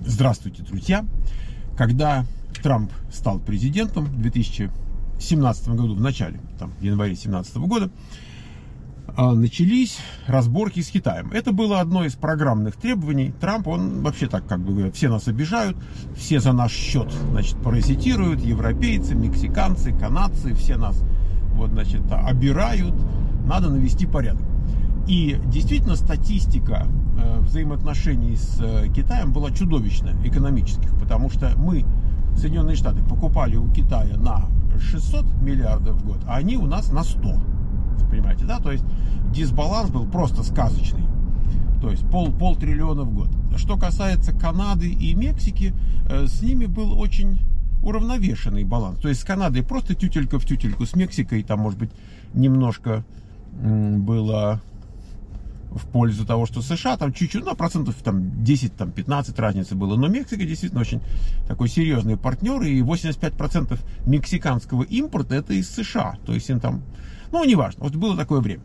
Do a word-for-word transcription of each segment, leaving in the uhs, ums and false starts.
Здравствуйте, друзья! Когда Трамп стал президентом в две тысячи семнадцатом году, в начале, там, в январе две тысячи семнадцатого года, начались разборки с Китаем. Это было одно из программных требований. Трамп, он вообще так, как бы говорят, все нас обижают, все за наш счет, значит, паразитируют, европейцы, мексиканцы, канадцы, все нас, вот, значит, обирают, надо навести порядок. И действительно статистика э, взаимоотношений с э, Китаем была чудовищная, экономических, потому что мы, Соединенные Штаты, покупали у Китая на шестьсот миллиардов в год, а они у нас на сто. Понимаете, да? То есть дисбаланс был просто сказочный. То есть пол, полтриллиона в год. Что касается Канады и Мексики, э, с ними был очень уравновешенный баланс. То есть с Канадой просто тютелька в тютельку, с Мексикой там, может быть, немножко м, было в пользу того, что США там чуть-чуть, ну, процентов там десять-пятнадцать разницы было. Но Мексика действительно очень такой серьезный партнер, и восемьдесят пять процентов мексиканского импорта это из США. То есть им там, ну, неважно, вот было такое время.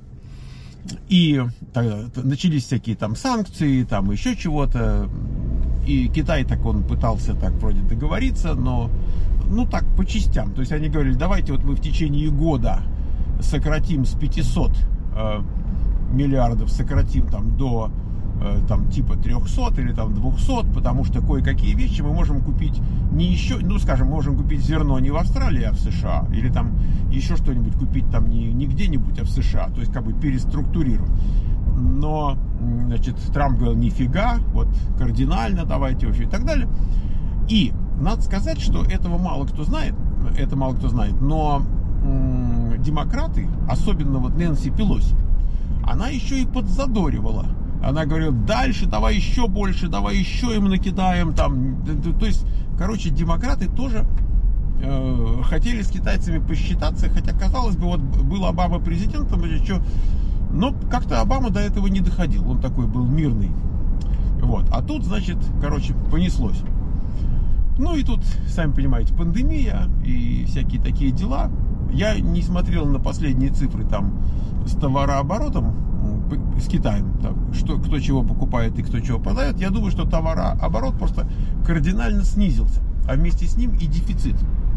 И тогда начались всякие там санкции, там еще чего-то. И Китай так, он пытался так вроде договориться, но, ну, так, по частям. То есть они говорили, давайте вот мы в течение года сократим с пятисот э, миллиардов, сократим там до э, там типа трехсот или там двухсот, потому что кое-какие вещи мы можем купить не еще, ну, скажем, можем купить зерно не в Австралии, а в США, или там еще что-нибудь купить там не, не где-нибудь, а в США, то есть как бы переструктурировать. Но, значит, Трамп говорил, нифига, вот кардинально давайте вообще и так далее. И надо сказать, что этого мало кто знает, это мало кто знает, но м- демократы, особенно вот Нэнси Пелоси, она еще и подзадоривала. Она говорила, дальше, давай еще больше, давай еще им накидаем. Там. То есть, короче, демократы тоже э, хотели с китайцами посчитаться, хотя, казалось бы, вот был Обама президентом, или что, но как-то Обама до этого не доходил. Он такой был мирный. Вот. А тут, значит, короче, понеслось. Ну и тут, сами понимаете, пандемия и всякие такие дела. Я не смотрел на последние цифры там с товарооборотом с Китаем, там, что, кто чего покупает и кто чего продает. Я думаю, что товарооборот просто кардинально снизился, а вместе с ним и дефицит.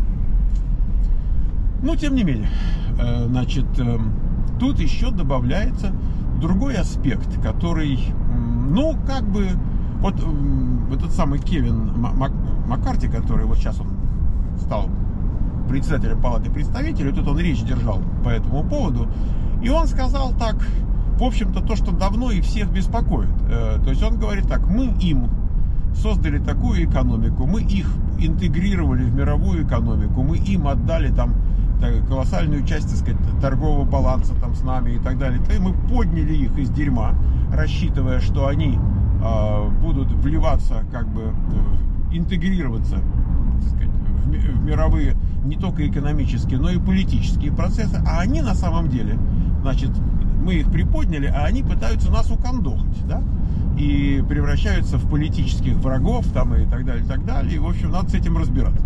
Но тем не менее, э, значит, э, тут еще добавляется другой аспект, который, э, ну, как бы, вот э, этот самый Кевин Мак- Маккарти, который вот сейчас он стал председателем Палаты представителей, тут он речь держал по этому поводу, и он сказал так, в общем-то, то, что давно и всех беспокоит. Э, то есть он говорит так, мы им создали такую экономику, мы их интегрировали в мировую экономику, мы им отдали там так, колоссальную часть, так сказать, торгового баланса там с нами и так далее. И мы подняли их из дерьма, рассчитывая, что они э, будут вливаться, как бы э, интегрироваться, так сказать, в, в мировые не только экономические, но и политические процессы, а они на самом деле, значит, мы их приподняли, а они пытаются нас укандохать, да, и превращаются в политических врагов, там, и так далее, и так далее, и, в общем, надо с этим разбираться.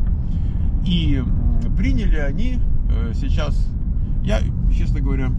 И приняли они э, сейчас, я, честно говоря,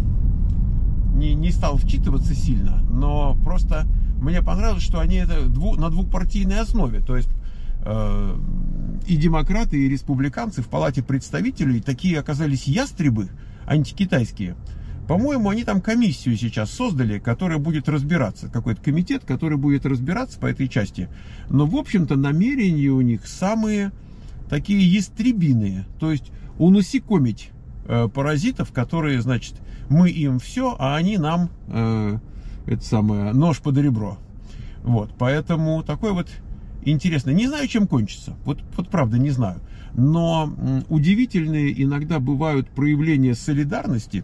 не, не стал вчитываться сильно, но просто мне понравилось, что они это дву, на двухпартийной основе, то есть э, и демократы, и республиканцы в Палате представителей такие оказались ястребы антикитайские. По-моему, они там комиссию сейчас создали, которая будет разбираться, какой-то комитет, который будет разбираться по этой части. Но, в общем-то, намерения у них самые такие ястребиные. То есть унасекомить э, паразитов, которые, значит, мы им все, а они нам, э, это самое, нож под ребро. Вот, поэтому такой вот интересно. Не знаю, чем кончится. Вот, вот правда, не знаю. Но м, удивительные иногда бывают проявления солидарности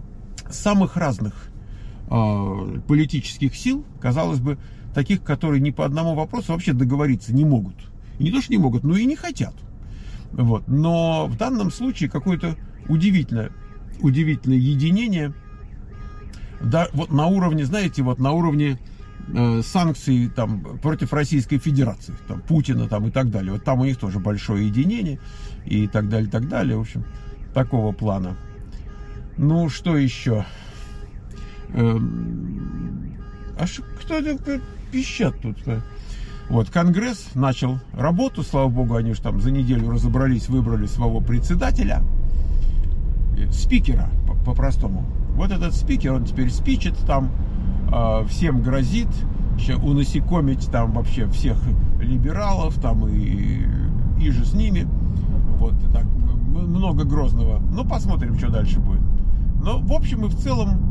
самых разных э, политических сил, казалось бы, таких, которые ни по одному вопросу вообще договориться не могут. И не то, что не могут, но и не хотят. Вот. Но в данном случае какое-то удивительное, удивительное единение, да, вот на уровне, знаете, вот на уровне э, санкций там, против Российской Федерации, там, Путина там, и так далее. Вот там у них тоже большое единение и так далее, и так далее. В общем, такого плана. Ну, что еще? Эм, а что, кто это пищат тут? Вот, Конгресс начал работу, слава богу, они же там за неделю разобрались, выбрали своего председателя, спикера, по-простому. Вот этот спикер, он теперь спичет там, э, всем грозит, еще унасекомить там вообще всех либералов, там и, и же с ними. Вот, так, много грозного. Ну, посмотрим, что дальше будет. Но, в общем и в целом,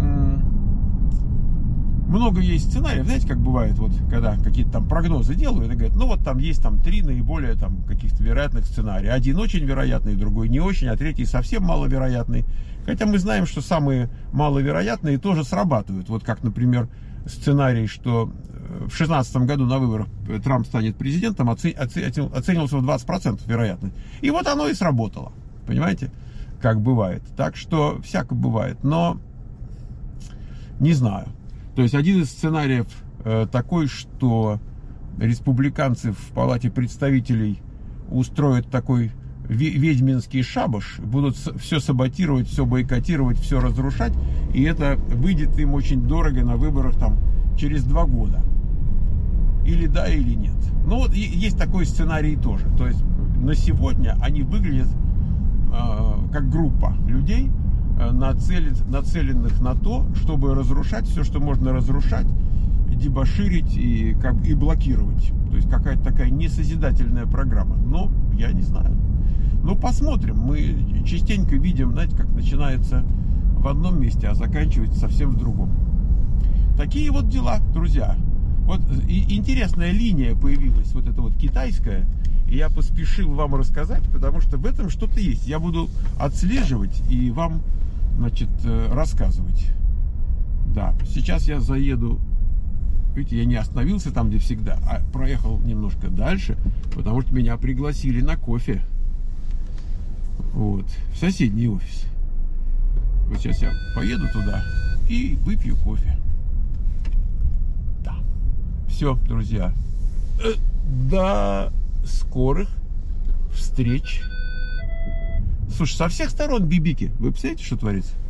много есть сценариев, знаете, как бывает, вот, когда какие-то там прогнозы делают, и говорят, ну, вот там есть там три наиболее там каких-то вероятных сценария. Один очень вероятный, другой не очень, а третий совсем маловероятный. Хотя мы знаем, что самые маловероятные тоже срабатывают. Вот как, например, сценарий, что в шестнадцатом году на выборах Трамп станет президентом, оценивался в двадцать процентов вероятно. И вот оно и сработало. Понимаете, как бывает. Так что всяко бывает. Но не знаю. То есть один из сценариев э, такой, что республиканцы в Палате представителей устроят такой ведьминский шабаш, будут все саботировать, все бойкотировать, все разрушать, и это выйдет им очень дорого на выборах там через два года. Или да, или нет. Ну вот есть такой сценарий тоже. То есть на сегодня они выглядят э, как группа людей, Нацелен, нацеленных на то, чтобы разрушать все, что можно разрушать, дебоширить и, как, и блокировать. То есть какая-то такая несозидательная программа. Но я не знаю. Ну, посмотрим. Мы частенько видим, знаете, как начинается в одном месте, а заканчивается совсем в другом. Такие вот дела, друзья. Вот и интересная линия появилась, вот эта вот китайская. И я поспешил вам рассказать, потому что в этом что-то есть. Я буду отслеживать и вам, значит, рассказывать. Да, сейчас я заеду. Видите, я не остановился там, где всегда, а проехал немножко дальше, потому что меня пригласили на кофе. Вот, в соседний офис. Вот сейчас я поеду туда и выпью кофе. Да. Все, друзья. До скорых встреч. Слушай, со всех сторон бибики. Вы представляете, что творится?